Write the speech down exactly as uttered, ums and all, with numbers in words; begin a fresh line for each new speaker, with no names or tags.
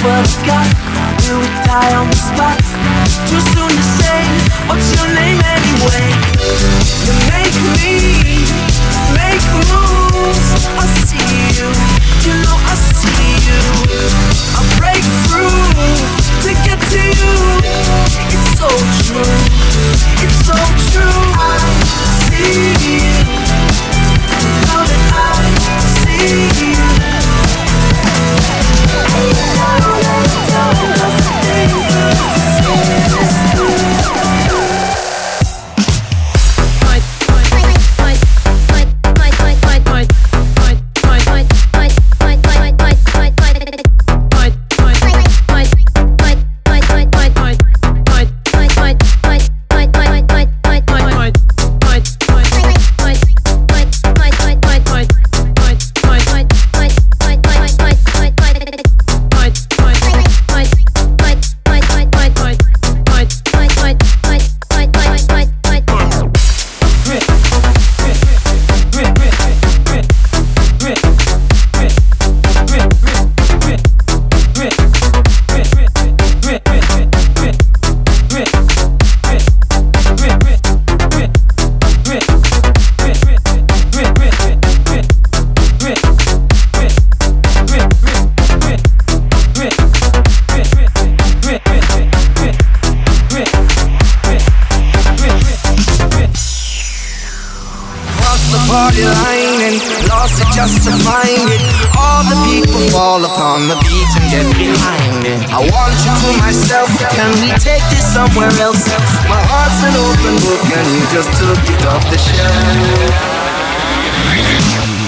what I got. Will we die on the spot? Too soon to say. What's your name anyway? You make me make moves. I see you, you know I see you. I break through to get to you. It's so true, it's so true. I see you, know that I see you.
Upon the beat and get behind it. I want you to myself. Can we take this somewhere else? My heart's an open book and you just took it off the shelf.